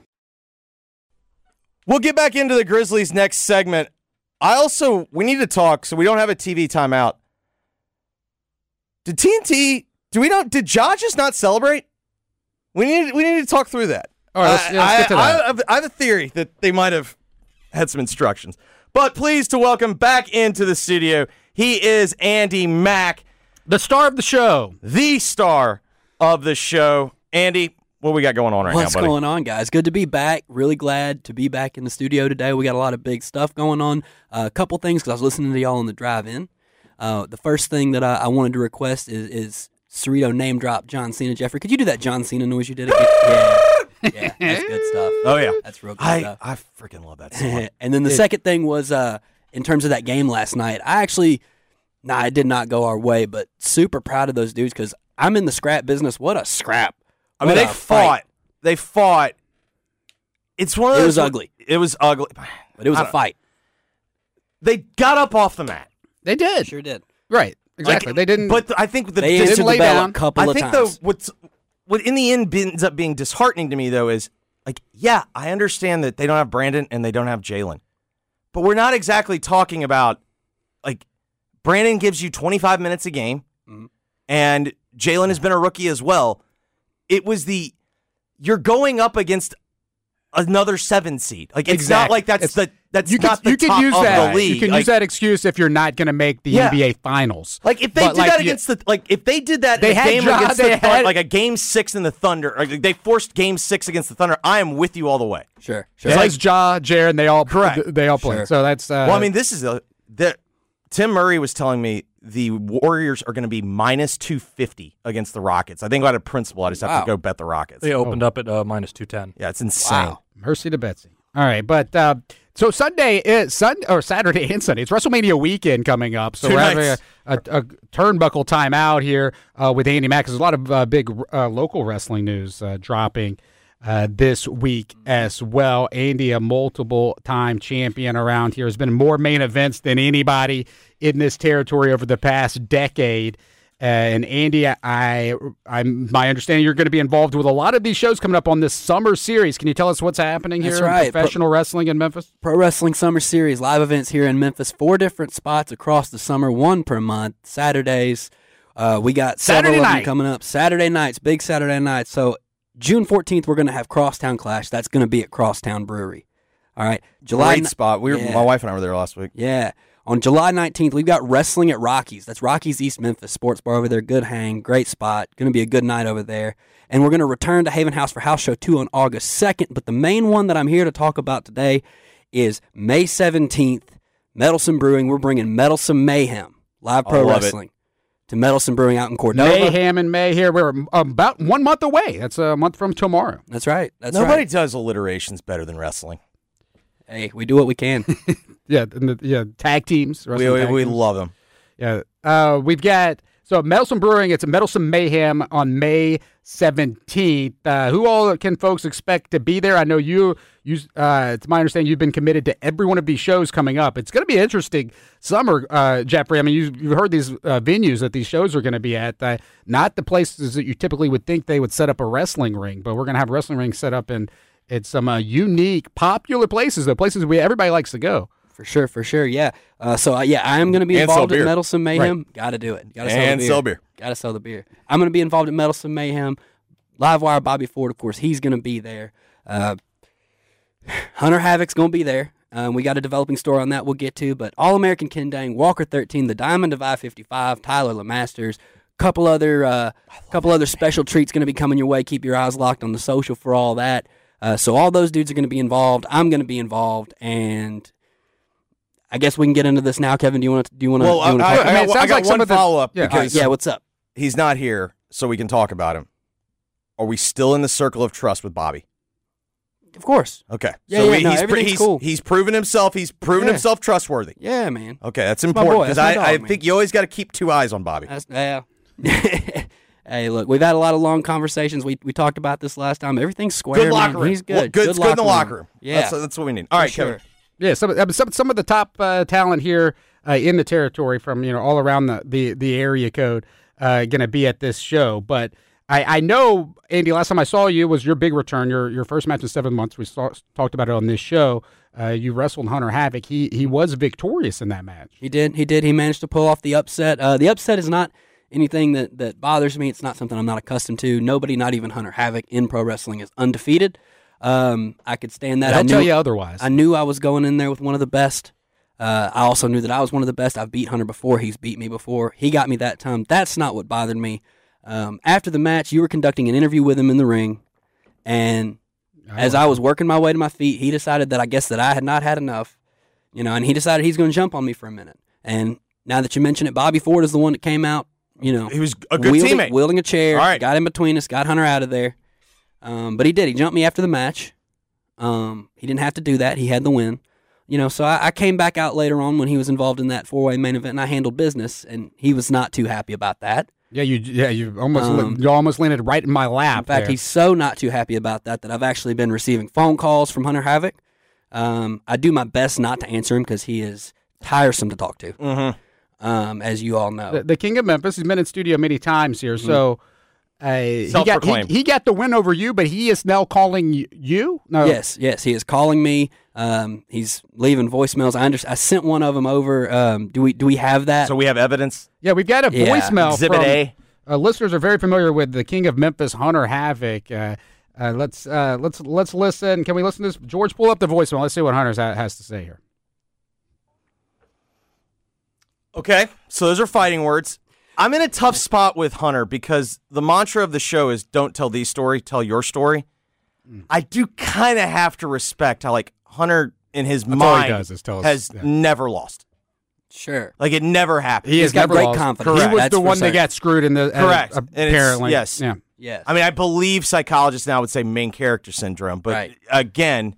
We'll get back into the Grizzlies next segment. I also, we need to talk, so we don't have a T V timeout. Did T N T, do we not, did Ja just not celebrate? We need, we need to talk through that. All right, let's, I, yeah, let's get to I, that. I, have, I have a theory that they might have had some instructions. But pleased to welcome back into the studio, he is Andy Mack. The star of the show. The star of the show. Andy, What we got going on right What's now, buddy? going on, guys? Good to be back. Really glad to be back in the studio today. We got a lot of big stuff going on. Uh, a couple things, because I was listening to y'all on the drive-in. Uh, the first thing that I, I wanted to request is, is Cerrito name drop John Cena. Jeffrey, could you do that John Cena noise you did again? Yeah. Yeah, that's good stuff. Oh, yeah. That's real good I, stuff. I freaking love that song. And then the It- second thing was, uh, in terms of that game last night, I actually, nah, it did not go our way, but super proud of those dudes because I'm in the scrap business. What a scrap. I mean, What they a fought. fight. They fought. It's one of It those. was ugly. It was ugly. But it was I a don't- fight. They got up off the mat. They did. Sure did. Right. Exactly. Like, they didn't. But th- I think the They dis- answered lay the bell down. a couple I of think times. though what's what in the end ends up being disheartening to me though is like, yeah, I understand that they don't have Brandon and they don't have Jalen, but we're not exactly talking about like Brandon gives you twenty-five minutes a game, Mhm. and Jalen has been a rookie as well. It was the you're going up against another seven seed. Like it's not Exactly. like that's It's- the that's you not could, the you could top use of that. the league. You can Like, use that excuse if you're not going to make the Yeah. N B A Finals. Like if they But, did like, that you- against the like if they did that They in a had game Ja- against they the Thunder, had- like a game six in the Thunder, or they forced game six against the Thunder, I am with you all the way. Sure. Sure. It's like Ja, Jaron, they all Correct. They all played. Sure. So that's uh, well, I mean, this is a that Tim Murray was telling me the Warriors are going to be minus two fifty against the Rockets. I think I had a principle. I just have Wow. to go bet the Rockets. They opened up at uh, minus two ten. Yeah, it's insane. Wow. mercy to Betsy. All right, but uh, so Sunday is Sun or Saturday and Sunday. It's WrestleMania weekend coming up, so Two we're having a, nights. a, a turnbuckle time out here uh, with Andy Mack. There's a lot of uh, big uh, local wrestling news uh, dropping uh, this week as well. Andy, a multiple-time champion around here, has been in more main events than anybody in this territory over the past decade. Uh, and Andy, I, I'm my understanding you're going to be involved with a lot of these shows coming up on this summer series. Can you tell us what's happening That's here right. in professional wrestling in Memphis? Pro Wrestling Summer Series live events here in Memphis. Four different spots across the summer, one per month. Saturdays, uh, we got several Saturday of them night. coming up. Saturday nights, big Saturday nights. So June fourteenth, we're going to have Crosstown Clash. That's going to be at Crosstown Brewery. All right, July Great ni- spot. We were, Yeah. my wife and I were there last week. Yeah. On July nineteenth, we've got Wrestling at Rockies. That's Rockies East Memphis Sports Bar over there. Good hang, great spot. Going to be a good night over there. And we're going to return to Haven House for House Show two on August second. But the main one that I'm here to talk about today is May seventeenth, Meddlesome Brewing. We're bringing Meddlesome Mayhem, live pro I love it. wrestling, to Meddlesome Brewing out in Cordova. Mayhem in May here. We're about one month away. That's a month from tomorrow. That's right. That's Nobody right. does alliterations better than wrestling. Hey, we do what we can. Yeah, and the, yeah, tag teams. We, wrestling we, tag we teams. love them. Yeah, uh, we've got so Meddlesome Brewing. It's a Meddlesome Mayhem on May seventeenth. Uh, who all can folks expect to be there? I know you. You, uh, it's my understanding you've been committed to every one of these shows coming up. It's going to be an interesting summer, uh, Jeffrey. I mean, you, you've heard these uh, venues that these shows are going to be at. Uh, not the places that you typically would think they would set up a wrestling ring, but we're going to have a wrestling ring set up in it's some uh, unique, popular places. The places we everybody likes to go. For sure, for sure, yeah. Uh, so, uh, yeah, I am going to be And sell involved at beer. Meddlesome Mayhem. Got to do it. Got to sell the And beer. sell beer. Got to sell the beer. I'm going to be involved at Meddlesome Mayhem. Livewire Bobby Ford, of course, he's going to be there. Uh, Hunter Havoc's going to be there. Um, we got a developing story on that we'll get to. But All-American Ken Dang, Walker thirteen, the Diamond of I fifty-five, Tyler LeMasters, couple other, uh, couple other special treats going to be coming your way. Keep your eyes locked on the social for all that. Uh, so all those dudes are going to be involved. I'm going to be involved, and I guess we can get into this now. Kevin, do you want to? Do you want to? Well, I, I, I mean, I it got, I sounds got like some one of the- follow up yeah. because yeah. What's up? he's not here, so we can talk about him. Are we still in the circle of trust with Bobby? Of course. Okay. Yeah, so yeah, we, no, he's, pre- everything's he's, cool. he's proven himself. He's proven Yeah. himself trustworthy. Yeah, man. Okay, that's my important boy. because That's I, my I dog, think man. you always got to keep two eyes on Bobby. That's, yeah. Hey, look, we've had a lot of long conversations. We we talked about this last time. Everything's square. Good man. locker room. He's good. Well, good, it's good in the locker room. Yeah, That's, that's what we need. All for right, sure. Kevin. Yeah, some uh, some some of the top uh, talent here uh, in the territory from you know all around the the, the area code uh, going to be at this show. But I, I know Andy, last time I saw you was your big return, your your first match in seven months. We saw, talked about it on this show. Uh, you wrestled Hunter Havoc. He he was victorious in that match. He did. He did. He managed to pull off the upset. Uh, the upset is not anything that, that bothers me. It's not something I'm not accustomed to. Nobody, not even Hunter Havoc, in pro wrestling is undefeated. Um, I could stand that. They'll I knew, tell you otherwise. I knew I was going in there with one of the best. Uh, I also knew that I was one of the best. I've beat Hunter before. He's beat me before. He got me that time. That's not what bothered me. Um, after the match, you were conducting an interview with him in the ring. And as I was working my way to my feet, he decided that I guess that I had not had enough, you know, and he decided he's going to jump on me for a minute. And now that you mention it, Bobby Ford is the one that came out, you know. He was a good wielding, teammate. Wielding a chair, All right. got in between us, got Hunter out of there. Um, but he did. He jumped me after the match. Um, he didn't have to do that. He had the win. You know, so I, I came back out later on when he was involved in that four-way main event, and I handled business, and he was not too happy about that. Yeah, you yeah you almost Um, you almost landed right in my lap. In fact, there. he's so not too happy about that that I've actually been receiving phone calls from Hunter Havoc. Um, I do my best not to answer him because he is tiresome to talk to, Mm-hmm. um, as you all know. the, the King of Memphis. He's been in studio many times here, so uh, he got he, Self-proclaimed. he got the win over you, but he is now calling y- you. No, Yes, yes, he is calling me. Um, he's leaving voicemails. I under- I sent one of them over. Um, do we do we have that? So we have evidence. yeah, we've got a Yeah. voicemail. Exhibit from, A. Uh, listeners are very familiar with the King of Memphis, Hunter Havoc. Uh, uh, let's uh, let's let's listen. Can we listen to this? George, pull up the voicemail. Let's see what Hunter ha- has to say here. Okay, so those are fighting words. I'm in a tough spot with Hunter because the mantra of the show is don't tell these story, tell your story. Mm. I do kind of have to respect how, like, Hunter in his That's all he mind does is tell us- has yeah. never lost. Sure. Like, it never happened. He He's has got never great lost. confidence. He Correct. was That's the for one that certain. got screwed in the uh, Correct. And it's- apparently. yes. Yeah. Yes. I mean, I believe psychologists now would say main character syndrome, but Right. again,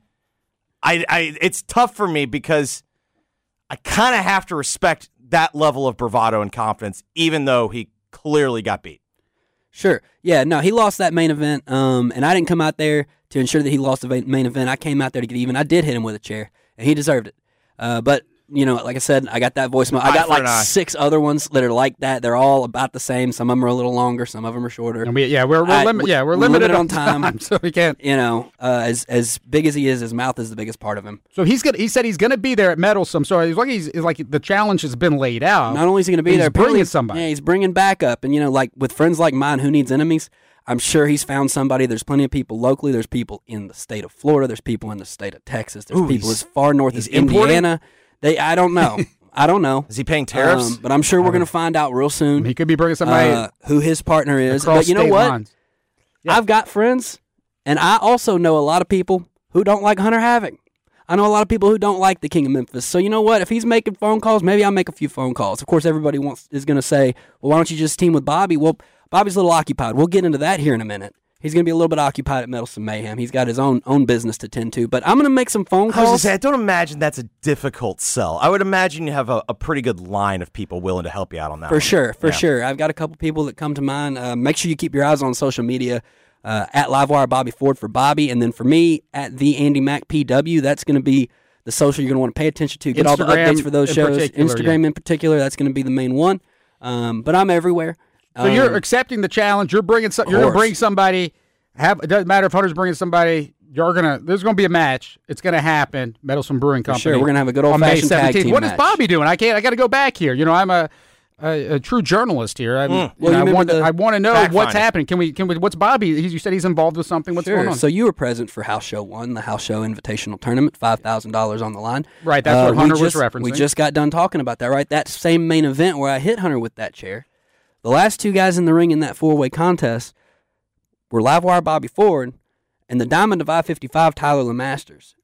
I, I it's tough for me because I kind of have to respect that level of bravado and confidence, even though he clearly got beat. Sure. Yeah, no, he lost that main event, um, and I didn't come out there to ensure that he lost the va- main event. I came out there to get even. I did hit him with a chair, and he deserved it. Uh, but, you know, like I said, I got that voicemail. I Eye got for like an eye. six other ones that are like that. They're all about the same. Some of them are a little longer. Some of them are shorter. And we, yeah, we're, we're, I- limit, we- yeah, we're we're limited, limited on on time. time, so we can't. You know, uh, as as big as he is, his mouth is the biggest part of him. So he's gonna. He said he's gonna be there at Meddlesome. So he's like he's it's like the challenge has been laid out. Not only is he going to be he's there, bringing apparently- somebody. Yeah, he's bringing backup, and you know, like with friends like mine, who needs enemies? I'm sure he's found somebody. There's plenty of people locally. There's people in the state of Florida. There's people in the state of Texas. There's Ooh, people he's- as far north as he's importing? Indiana. They, I don't know. I don't know. Is he paying tariffs? Um, but I'm sure we're going to find out real soon. He could be bringing somebody uh, who his partner is. across But you know state what? lines. I've got friends, and I also know a lot of people who don't like Hunter Havoc. I know a lot of people who don't like the King of Memphis. So you know what? If he's making phone calls, maybe I'll make a few phone calls. Of course, everybody wants is going to say, well, why don't you just team with Bobby? Well, Bobby's a little occupied. We'll get into that here in a minute. He's going to be a little bit occupied at Meddlesome Mayhem. He's got his own own business to tend to. But I'm going to make some phone I was gonna calls. say, I don't imagine that's a difficult sell. I would imagine you have a, a pretty good line of people willing to help you out on that For one. sure, for Yeah. sure. I've got a couple people that come to mind. Uh, make sure you keep your eyes on social media uh, at Livewire Bobby Ford for Bobby, and then for me at the Andy Mac P W. That's going to be the social you're going to want to pay attention to. Get all the Instagram updates for those in shows. particular, Instagram yeah. in particular. That's going to be the main one. Um, but I'm everywhere. So you're Um, accepting the challenge. You're bringing some. You're gonna course. bring somebody. Have it doesn't matter if Hunter's bringing somebody. You're gonna. There's gonna be a match. It's gonna happen. Meddlesome Brewing Company. sure, we're gonna have a good on May old-fashioned tag seventeenth. team What is match. Bobby doing? I can't. I got to go back here. You know, I'm a a, a true journalist here. I'm, Mm. you Well, know, you I remember want. to- the- I want to know Fact what's finding. happening. Can we? Can we? What's Bobby? He's, you said he's involved with something. What's Sure. going on? So you were present for House Show One, the House Show Invitational Tournament, five thousand dollars on the line. Right, that's Uh, what we Hunter was just- referencing. We just got done talking about that, right? That same main event where I hit Hunter with that chair. The last two guys in the ring in that four-way contest were Livewire Bobby Ford and the Diamond of I fifty-five Tyler LeMasters.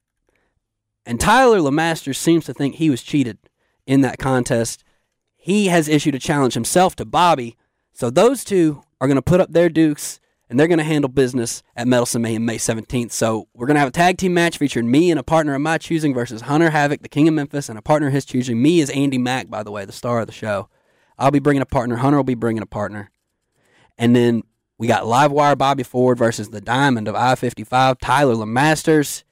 And Tyler LeMasters seems to think he was cheated in that contest. He has issued a challenge himself to Bobby. So those two are going to put up their dukes, and they're going to handle business at Meddlesome Mayhem May seventeenth. So we're going to have a tag team match featuring me and a partner of my choosing versus Hunter Havoc, the King of Memphis, and a partner of his choosing. Me is Andy Mack, by the way, the star of the show. I'll be bringing a partner. Hunter will be bringing a partner. And then we got Livewire Bobby Ford versus the Diamond of I fifty-five, Tyler LeMasters.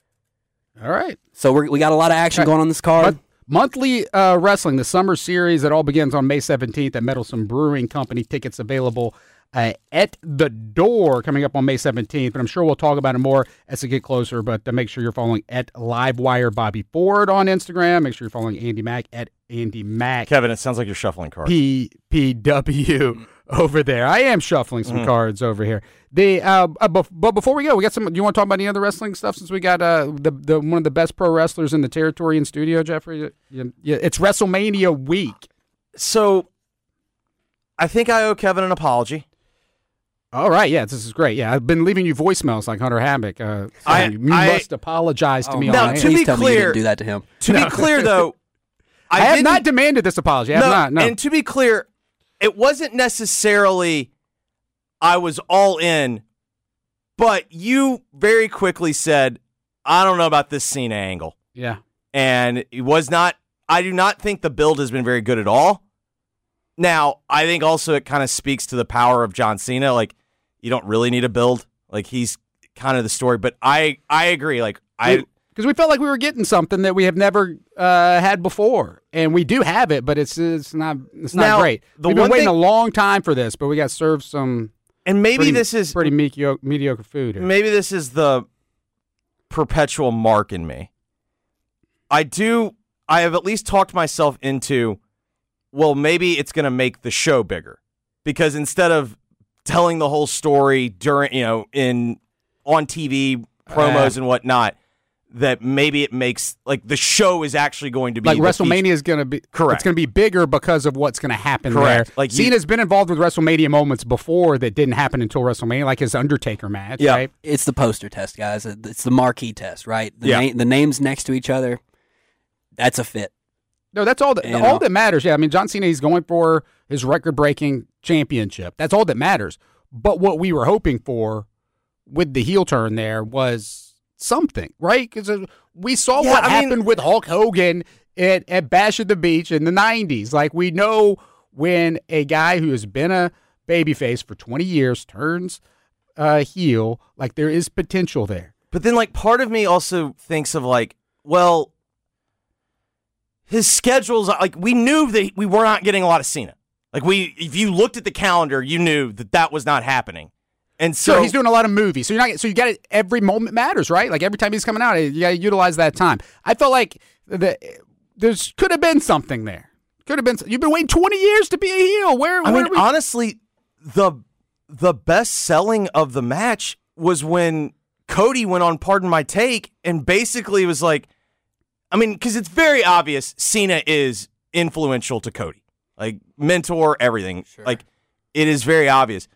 All right. So we're, we got a lot of action Right. going on this card. But monthly uh, wrestling, the summer series, it all begins on May seventeenth at Meddlesome Brewing Company. Tickets available uh, at the door coming up on May seventeenth. But I'm sure we'll talk about it more as we get closer. But uh, make sure you're following at Livewire Bobby Ford on Instagram. Make sure you're following Andy Mack at Andy Mack Kevin, it sounds like you're shuffling cards. P P W over there. I am shuffling some Mhm. cards over here. The uh, uh, bef- but before we go, we got some. Do you want to talk about any other wrestling stuff? Since we got uh the the one of the best pro wrestlers in the territory in studio, Jeffrey. You- you- you- it's WrestleMania week. So, I think I owe Kevin an apology. All right, yeah, this is great. Yeah, I've been leaving you voicemails like Hunter Hammock. Uh, I- you I- must apologize to Oh, me. Now, on to air. be Please tell me you clear- didn't do that to him. To be clear, though, I, I, have didn't- not demanded this apology. I have no, not. No. And to be clear, it wasn't necessarily I was all in, but you very quickly said, I don't know about this Cena angle. yeah. And it was not, I do not think the build has been very good at all. Now, I think also it kind of speaks to the power of John Cena. Like, you don't really need a build. Like, he's kind of the story. But I, I agree. Like, I... Because we felt like we were getting something that we have never uh, had before, and we do have it, but it's it's not it's not Now, great. the We've been one waiting thing- a long time for this, but we got served some And maybe pretty, this is... pretty mediocre, mediocre food. Here. Maybe this is the perpetual mark in me. I do, I have at least talked myself into, well, maybe it's going to make the show bigger. Because instead of telling the whole story during, you know, in on T V promos Uh, and whatnot, that maybe it makes, like, the show is actually going to be Like the WrestleMania feature. is going to be Correct. It's going to be bigger because of what's going to happen Correct. there. Like you- Cena's been involved with WrestleMania moments before that didn't happen until WrestleMania, like his Undertaker match. Yeah. Right? It's the poster test, guys. It's the marquee test, right? The, Yeah. na- the names next to each other, that's a fit. No, that's all that You all know. that matters. Yeah, I mean, John Cena, he's going for his record-breaking championship. That's all that matters. But what we were hoping for with the heel turn there was something, right? Because we saw Yeah, what I mean- happened with Hulk Hogan at, at Bash at the Beach in the nineties. Like, we know when a guy who has been a babyface for twenty years turns uh, heel, like, there is potential there. But then, like, part of me also thinks of, like, well, his schedules, like, we knew that we were not getting a lot of Cena. Like, we, if you looked at the calendar, you knew that that was not happening. And so Sure, he's doing a lot of movies, so you're not. So you got to every moment matters, right? Like, every time he's coming out, you got to utilize that time. I felt like the there's could have been something there. Could have been. You've been waiting twenty years to be a heel. Where? I where mean, we, honestly, the the best selling of the match was when Cody went on Pardon My Take and basically was like, I mean, because it's very obvious Cena is influential to Cody, like mentor, everything. Sure. Like, it is very obvious.